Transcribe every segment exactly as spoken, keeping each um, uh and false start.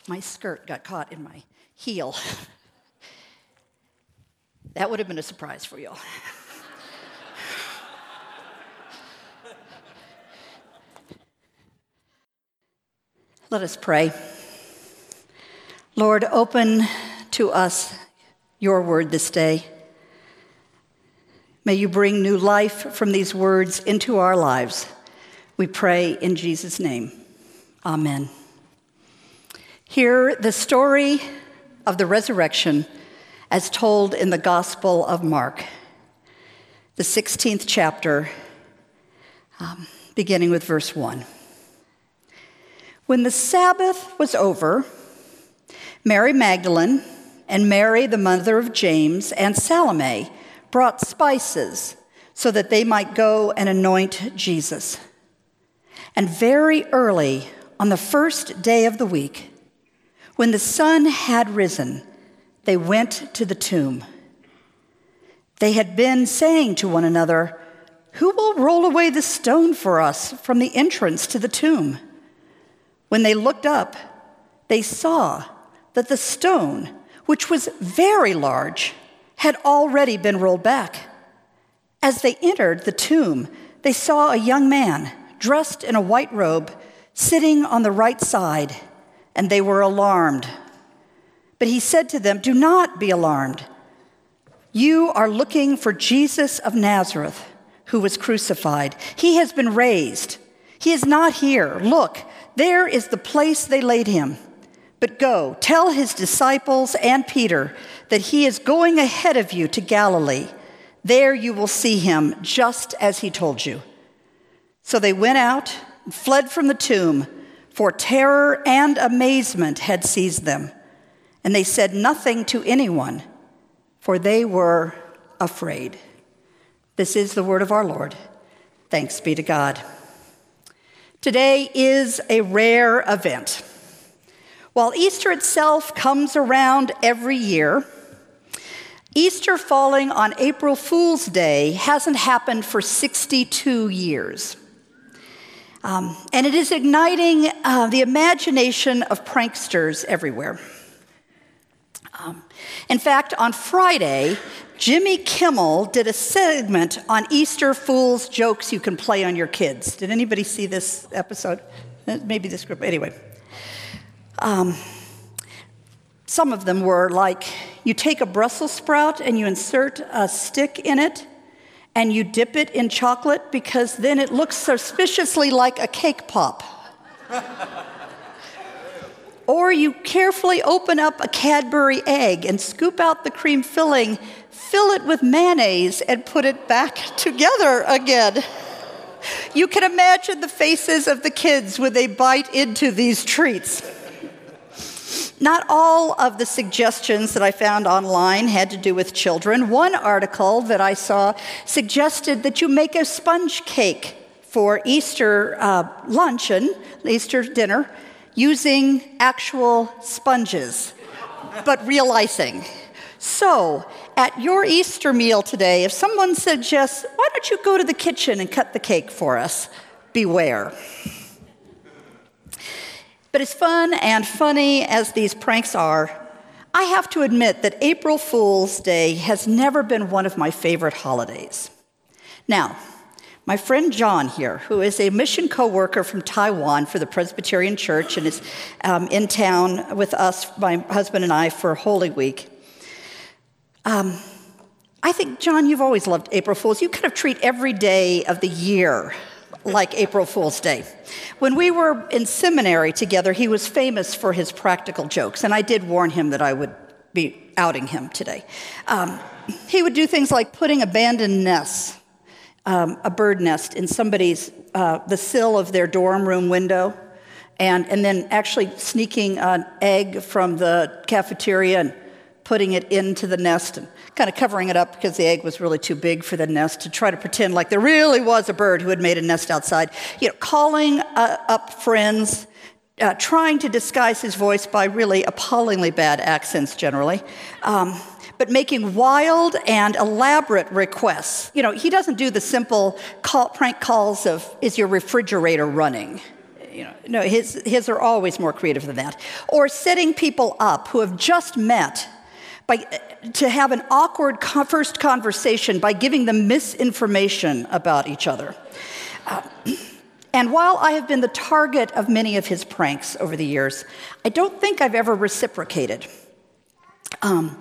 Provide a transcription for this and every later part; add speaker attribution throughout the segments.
Speaker 1: My skirt got caught in my heel. That would have been a surprise for y'all. Let us pray. Lord, open to us your word this day. May you bring new life from these words into our lives. We pray in Jesus' name. Amen. Hear the story of the resurrection as told in the Gospel of Mark, the sixteenth chapter, um, beginning with verse one. When the Sabbath was over, Mary Magdalene and Mary, the mother of James, and Salome brought spices so that they might go and anoint Jesus. And very early on the first day of the week, when the sun had risen, they went to the tomb. They had been saying to one another, "Who will roll away the stone for us from the entrance to the tomb?" When they looked up, they saw that the stone, which was very large, had already been rolled back. As they entered the tomb, they saw a young man dressed in a white robe sitting on the right side, and they were alarmed. But he said to them, "Do not be alarmed. You are looking for Jesus of Nazareth, who was crucified. He has been raised. He is not here. Look, there is the place they laid him. But go, tell his disciples and Peter that he is going ahead of you to Galilee. There you will see him, just as he told you." So they went out and fled from the tomb, for terror and amazement had seized them. And they said nothing to anyone, for they were afraid. This is the word of our Lord. Thanks be to God. Today is a rare event. While Easter itself comes around every year, Easter falling on April Fool's Day hasn't happened for sixty-two years. Um, and it is igniting uh, the imagination of pranksters everywhere. Um, in fact, on Friday, Jimmy Kimmel did a segment on Easter Fool's jokes you can play on your kids. Did anybody see this episode? Maybe this group. Anyway. Um, some of them were like, you take a Brussels sprout and you insert a stick in it and you dip it in chocolate because then it looks suspiciously like a cake pop. Or you carefully open up a Cadbury egg and scoop out the cream filling, fill it with mayonnaise, and put it back together again. You can imagine the faces of the kids when they bite into these treats. Not all of the suggestions that I found online had to do with children. One article that I saw suggested that you make a sponge cake for Easter uh, luncheon, Easter dinner, using actual sponges, but real icing. So, at your Easter meal today, if someone suggests, why don't you go to the kitchen and cut the cake for us? Beware. But as fun and funny as these pranks are, I have to admit that April Fool's Day has never been one of my favorite holidays. Now, my friend John here, who is a mission co-worker from Taiwan for the Presbyterian Church and is um, in town with us, my husband and I, for Holy Week. Um, I think, John, you've always loved April Fools. You kind of treat every day of the year like April Fool's Day. When we were in seminary together, he was famous for his practical jokes, and I did warn him that I would be outing him today. Um, he would do things like putting abandoned nests, um, a bird nest in somebody's, uh, the sill of their dorm room window, and, and then actually sneaking an egg from the cafeteria and putting it into the nest and kind of covering it up because the egg was really too big for the nest, to try to pretend like there really was a bird who had made a nest outside. You know, calling uh, up friends, uh, trying to disguise his voice by really appallingly bad accents generally, um, but making wild and elaborate requests. You know, he doesn't do the simple call, prank calls of, is your refrigerator running? you know, no, his, his are always more creative than that. Or setting people up who have just met by, to have an awkward co- first conversation by giving them misinformation about each other. Uh, and while I have been the target of many of his pranks over the years, I don't think I've ever reciprocated. Um,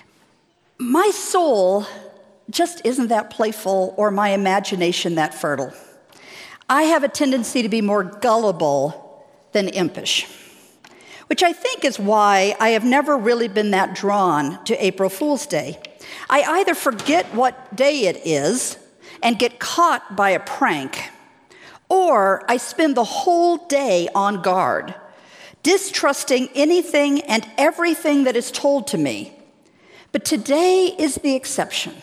Speaker 1: my soul just isn't that playful or my imagination that fertile. I have a tendency to be more gullible than impish, which I think is why I have never really been that drawn to April Fool's Day. I either forget what day it is and get caught by a prank, or I spend the whole day on guard, distrusting anything and everything that is told to me. But today is the exception.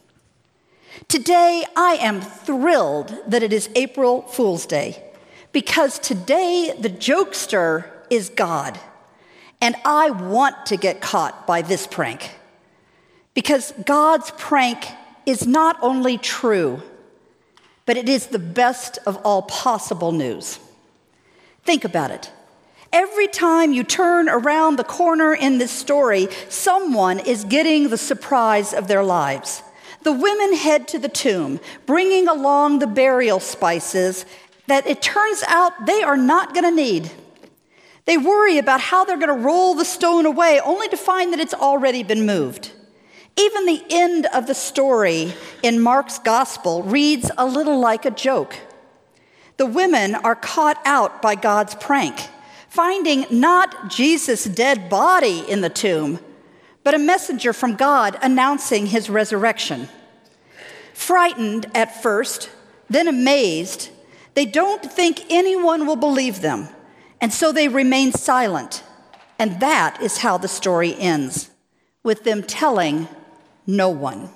Speaker 1: Today, I am thrilled that it is April Fool's Day, because today the jokester is God, and I want to get caught by this prank, because God's prank is not only true, but it is the best of all possible news. Think about it. Every time you turn around the corner in this story, someone is getting the surprise of their lives. The women head to the tomb, bringing along the burial spices that it turns out they are not going to need. They worry about how they're going to roll the stone away, only to find that it's already been moved. Even the end of the story in Mark's gospel reads a little like a joke. The women are caught out by God's prank, finding not Jesus' dead body in the tomb, but a messenger from God announcing his resurrection. Frightened at first, then amazed, they don't think anyone will believe them, and so they remain silent. And that is how the story ends, with them telling no one.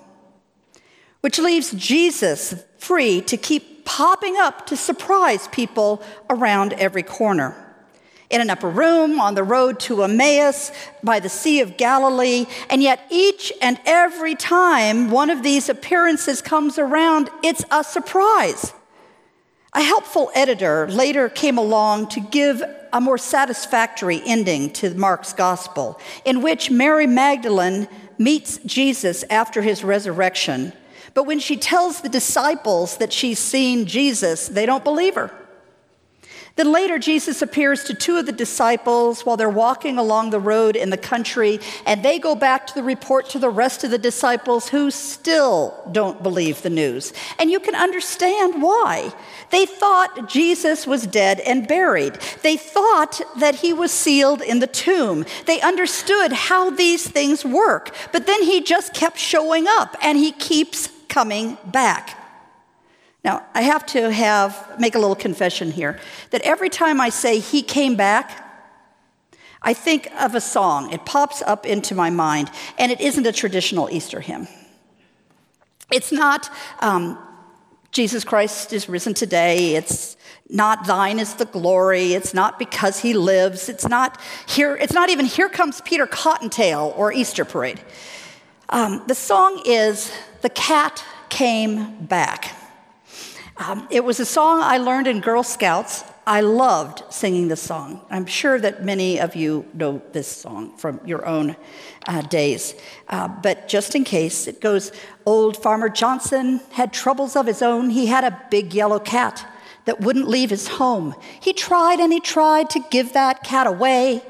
Speaker 1: Which leaves Jesus free to keep popping up to surprise people around every corner. In an upper room, on the road to Emmaus, by the Sea of Galilee, and yet each and every time one of these appearances comes around, it's a surprise. A helpful editor later came along to give a more satisfactory ending to Mark's gospel, in which Mary Magdalene meets Jesus after his resurrection. But when she tells the disciples that she's seen Jesus, they don't believe her. Then later, Jesus appears to two of the disciples while they're walking along the road in the country, and they go back to the report to the rest of the disciples who still don't believe the news. And you can understand why. They thought Jesus was dead and buried. They thought that he was sealed in the tomb. They understood how these things work, but then he just kept showing up, and he keeps coming back. Now, I have to have make a little confession here, that every time I say he came back, I think of a song. It pops up into my mind, and it isn't a traditional Easter hymn. It's not um, Jesus Christ is risen today. It's not thine is the glory. It's not because he lives. It's not here. It's not even here comes Peter Cottontail or Easter Parade. Um, the song is The Cat Came Back. Um, it was a song I learned in Girl Scouts. I loved singing this song. I'm sure that many of you know this song from your own uh, days. Uh, but just in case, it goes, old Farmer Johnson had troubles of his own. He had a big yellow cat that wouldn't leave his home. He tried and he tried to give that cat away.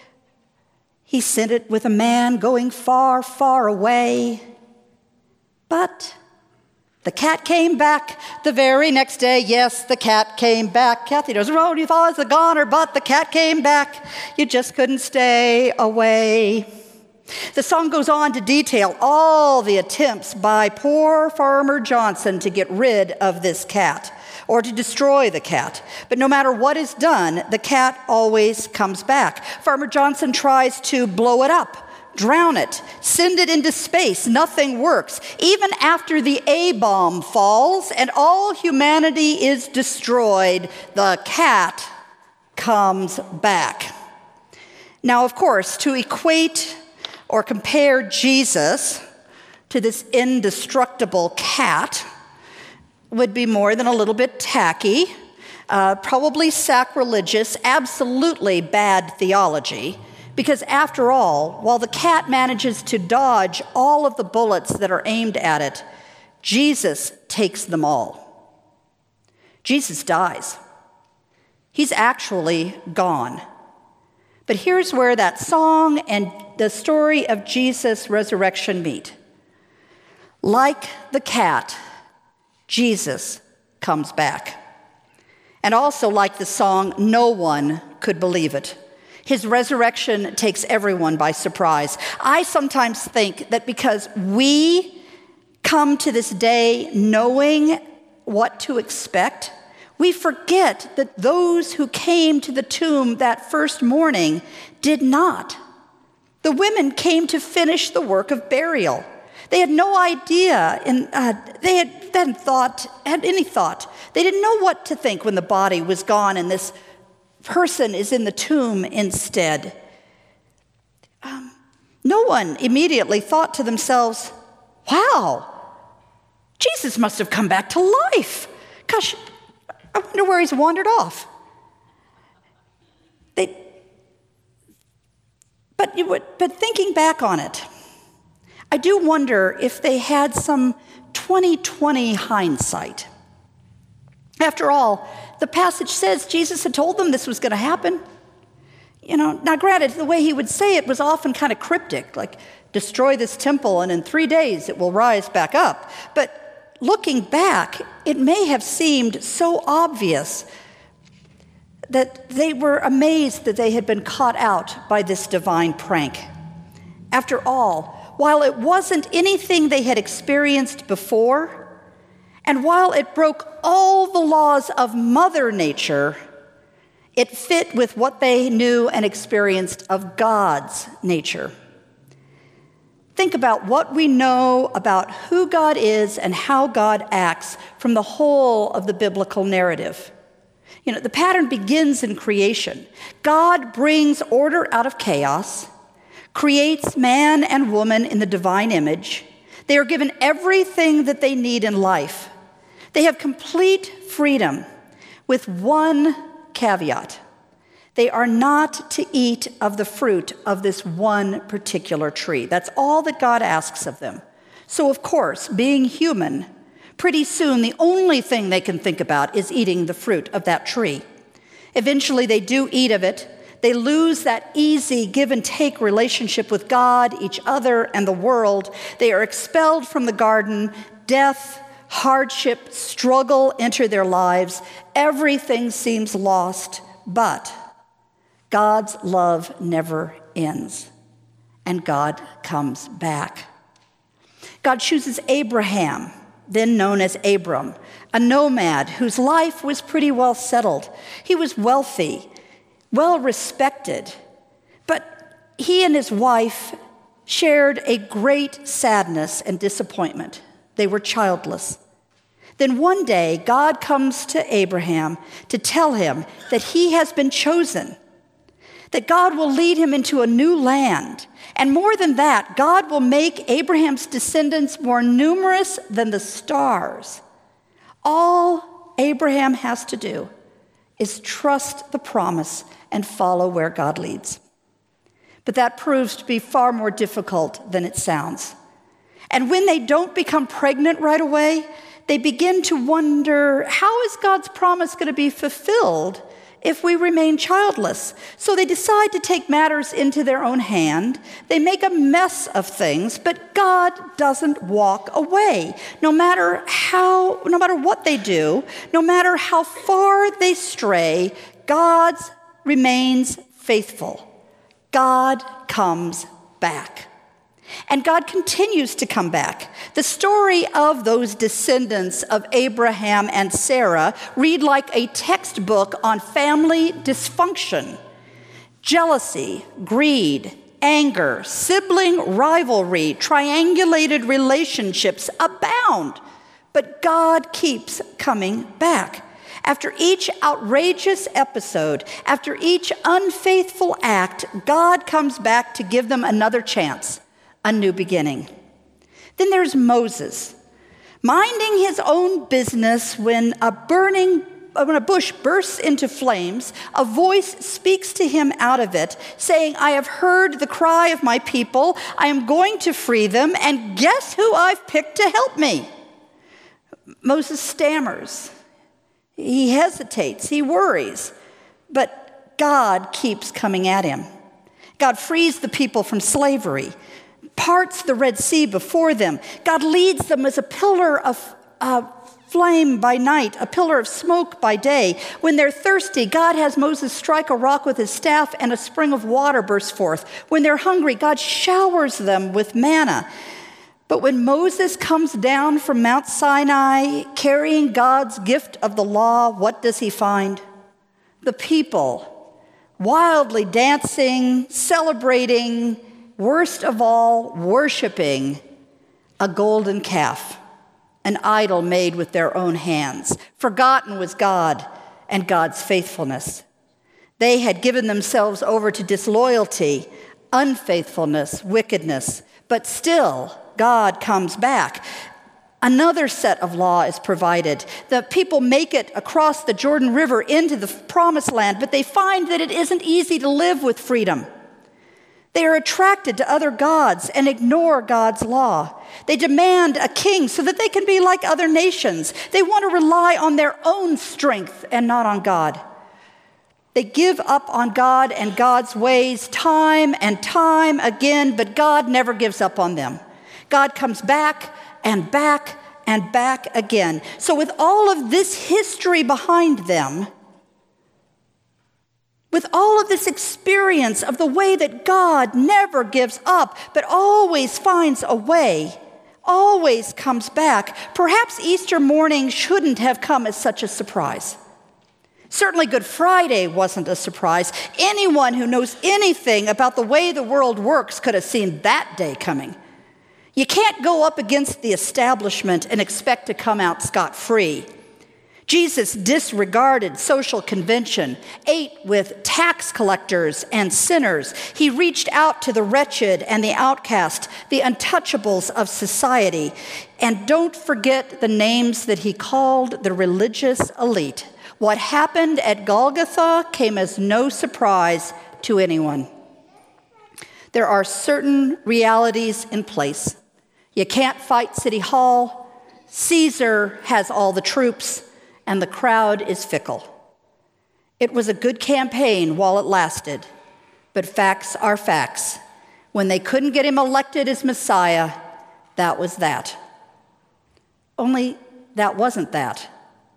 Speaker 1: He sent it with a man going far, far away. But the cat came back the very next day. Yes, the cat came back. Kathy knows, oh, you thought it was a goner, but the cat came back. You just couldn't stay away. The song goes on to detail all the attempts by poor Farmer Johnson to get rid of this cat or to destroy the cat. But no matter what is done, the cat always comes back. Farmer Johnson tries to blow it up, drown it, send it into space. Nothing works. Even after the A-bomb falls and all humanity is destroyed, the cat comes back. Now, of course, to equate or compare Jesus to this indestructible cat would be more than a little bit tacky. uh, probably sacrilegious, absolutely bad theology, because after all, while the cat manages to dodge all of the bullets that are aimed at it, Jesus takes them all. Jesus dies. He's actually gone. But here's where that song and the story of Jesus' resurrection meet. Like the cat, Jesus comes back. And also like the song, no one could believe it. His resurrection takes everyone by surprise. I sometimes think that because we come to this day knowing what to expect, we forget that those who came to the tomb that first morning did not. The women came to finish the work of burial. They had no idea, and uh, they had, hadn't thought, had any thought. They didn't know what to think when the body was gone and this person is in the tomb instead. Um, no one immediately thought to themselves, wow, Jesus must have come back to life. Gosh, I wonder where he's wandered off. They, but, you would, but thinking back on it, I do wonder if they had some twenty twenty hindsight. After all, the passage says Jesus had told them this was going to happen. You know, now granted, the way he would say it was often kind of cryptic, like, destroy this temple and in three days it will rise back up. But looking back, it may have seemed so obvious that they were amazed that they had been caught out by this divine prank. After all, while it wasn't anything they had experienced before, and while it broke all the laws of Mother Nature, it fit with what they knew and experienced of God's nature. Think about what we know about who God is and how God acts from the whole of the biblical narrative. You know, the pattern begins in creation. God brings order out of chaos, creates man and woman in the divine image. They are given everything that they need in life. They have complete freedom with one caveat. They are not to eat of the fruit of this one particular tree. That's all that God asks of them. So, of course, being human, pretty soon the only thing they can think about is eating the fruit of that tree. Eventually, they do eat of it. They lose that easy give and take relationship with God, each other, and the world. They are expelled from the garden. Death, hardship, struggle enter their lives. Everything seems lost, but God's love never ends, and God comes back. God chooses Abraham, then known as Abram, a nomad whose life was pretty well settled. He was wealthy, well respected, but he and his wife shared a great sadness and disappointment. They were childless. Then one day, God comes to Abraham to tell him that he has been chosen, that God will lead him into a new land. And more than that, God will make Abraham's descendants more numerous than the stars. All Abraham has to do is trust the promise and follow where God leads. But that proves to be far more difficult than it sounds. And when they don't become pregnant right away, they begin to wonder, how is God's promise going to be fulfilled if we remain childless? So they decide to take matters into their own hand. They make a mess of things, but God doesn't walk away. No matter how, no matter what they do, no matter how far they stray, God remains faithful. God comes back. And God continues to come back. The story of those descendants of Abraham and Sarah read like a textbook on family dysfunction. Jealousy, greed, anger, sibling rivalry, triangulated relationships abound. But God keeps coming back. After each outrageous episode, after each unfaithful act, God comes back to give them another chance. A new beginning. Then there's Moses, minding his own business when a burning when a bush bursts into flames, a voice speaks to him out of it, saying, I have heard the cry of my people. I am going to free them, and guess who I've picked to help me? Moses stammers. He hesitates. He worries. But God keeps coming at him. God frees the people from slavery, parts the Red Sea before them. God leads them as a pillar of uh, flame by night, a pillar of smoke by day. When they're thirsty, God has Moses strike a rock with his staff and a spring of water bursts forth. When they're hungry, God showers them with manna. But when Moses comes down from Mount Sinai carrying God's gift of the law, what does he find? The people wildly dancing, celebrating, worst of all, worshiping a golden calf, an idol made with their own hands. Forgotten was God and God's faithfulness. They had given themselves over to disloyalty, unfaithfulness, wickedness, but still God comes back. Another set of law is provided. The people make it across the Jordan River into the promised land, but they find that it isn't easy to live with freedom. They are attracted to other gods and ignore God's law. They demand a king so that they can be like other nations. They want to rely on their own strength and not on God. They give up on God and God's ways time and time again, but God never gives up on them. God comes back and back and back again. So with all of this history behind them, with all of this experience of the way that God never gives up, but always finds a way, always comes back, perhaps Easter morning shouldn't have come as such a surprise. Certainly Good Friday wasn't a surprise. Anyone who knows anything about the way the world works could have seen that day coming. You can't go up against the establishment and expect to come out scot-free. Jesus disregarded social convention, ate with tax collectors and sinners. He reached out to the wretched and the outcast, the untouchables of society. And don't forget the names that he called the religious elite. What happened at Golgotha came as no surprise to anyone. There are certain realities in place. You can't fight City Hall. Caesar has all the troops, and the crowd is fickle. It was a good campaign while it lasted, but facts are facts. When they couldn't get him elected as Messiah, that was that. Only that wasn't that,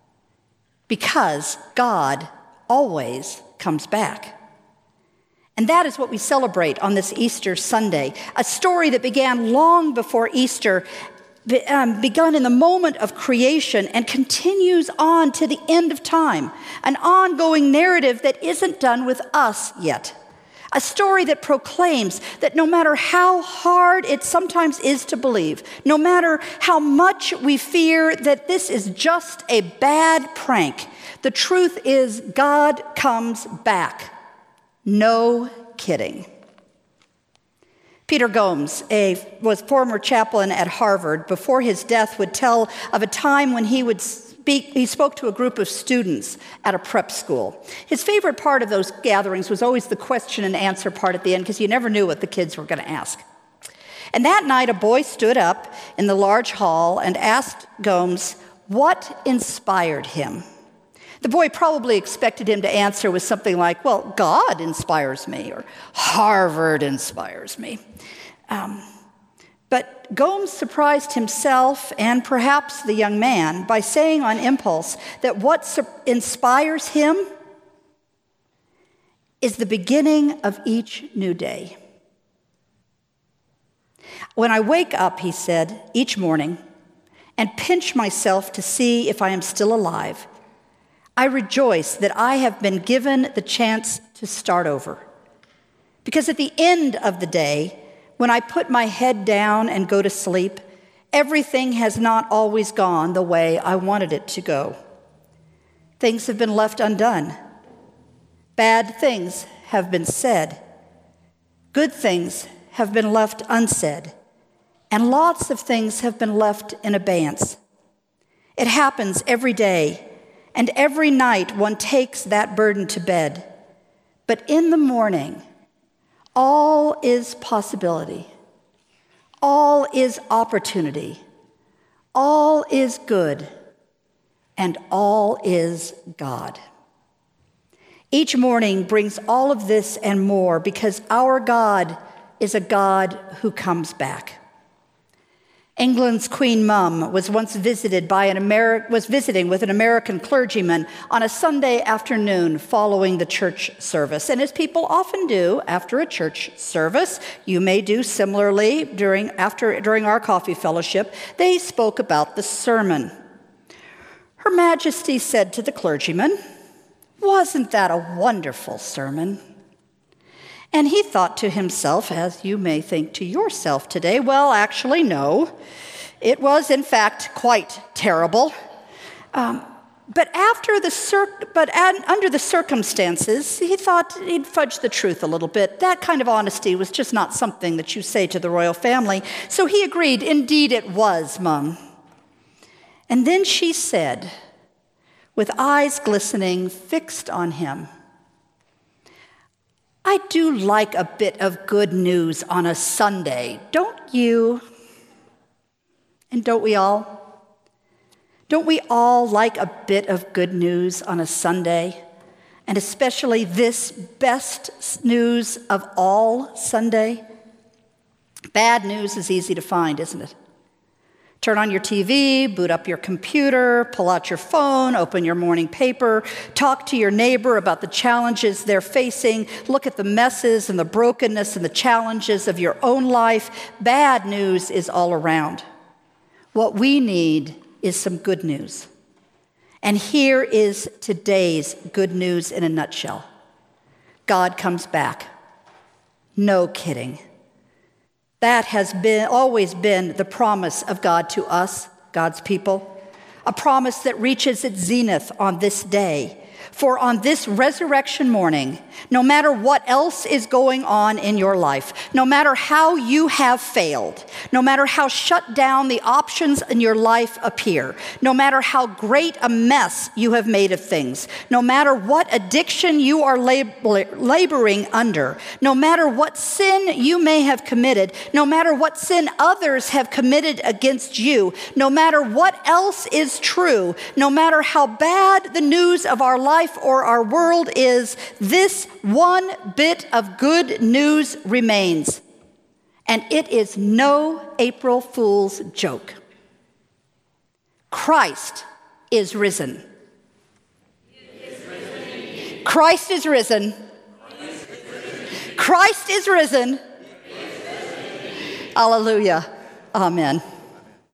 Speaker 1: because God always comes back. And that is what we celebrate on this Easter Sunday, a story that began long before Easter, um, begun in the moment of creation and continues on to the end of time, an ongoing narrative that isn't done with us yet, a story that proclaims that no matter how hard it sometimes is to believe, no matter how much we fear that this is just a bad prank, the truth is God comes back. No kidding. Peter Gomes, a was former chaplain at Harvard, before his death would tell of a time when he would speak, he spoke to a group of students at a prep school. His favorite part of those gatherings was always the question and answer part at the end, because you never knew what the kids were going to ask. And that night, a boy stood up in the large hall and asked Gomes what inspired him. The boy probably expected him to answer with something like, well, God inspires me, or Harvard inspires me. Um, but Gomes surprised himself and perhaps the young man by saying on impulse that what su- inspires him is the beginning of each new day. When I wake up, he said, each morning, and pinch myself to see if I am still alive, I rejoice that I have been given the chance to start over. Because at the end of the day, when I put my head down and go to sleep, everything has not always gone the way I wanted it to go. Things have been left undone. Bad things have been said. Good things have been left unsaid. And lots of things have been left in abeyance. It happens every day. and every night one takes that burden to bed. But in the morning, all is possibility. All is opportunity. All is good. And all is God. Each morning brings all of this and more because our God is a God who comes back. England's Queen Mum was once visited by an Ameri- was visiting with an American clergyman on a Sunday afternoon following the church service. And as people often do after a church service, you may do similarly during, after, during our coffee fellowship, they spoke about the sermon. Her Majesty said to the clergyman, "Wasn't that a wonderful sermon?" And he thought to himself, as you may think to yourself today, well, actually, no. It was, in fact, quite terrible. Um, but after the cir- but ad- under the circumstances, he thought he'd fudge the truth a little bit. That kind of honesty was just not something that you say to the royal family. So he agreed, "Indeed it was, Mum." And then she said, with eyes glistening, fixed on him, "I do like a bit of good news on a Sunday, don't you?" And don't we all? Don't we all like a bit of good news on a Sunday? And especially this best news of all Sunday? Bad news is easy to find, isn't it? Turn on your T V, boot up your computer, pull out your phone, open your morning paper, talk to your neighbor about the challenges they're facing, look at the messes and the brokenness and the challenges of your own life. Bad news is all around. What we need is some good news. And here is today's good news in a nutshell. God comes back. No kidding. That has been always been the promise of God to us, God's people, a promise that reaches its zenith on this day. For on this resurrection morning, no matter what else is going on in your life, no matter how you have failed, no matter how shut down the options in your life appear, no matter how great a mess you have made of things, no matter what addiction you are lab- laboring under, no matter what sin you may have committed, no matter what sin others have committed against you, no matter what else is true, no matter how bad the news of our life or our world is, this one bit of good news remains. And it is no April Fool's joke. Christ is risen. Is risen. Christ is risen. Christ is risen. Christ is risen. Hallelujah. Amen.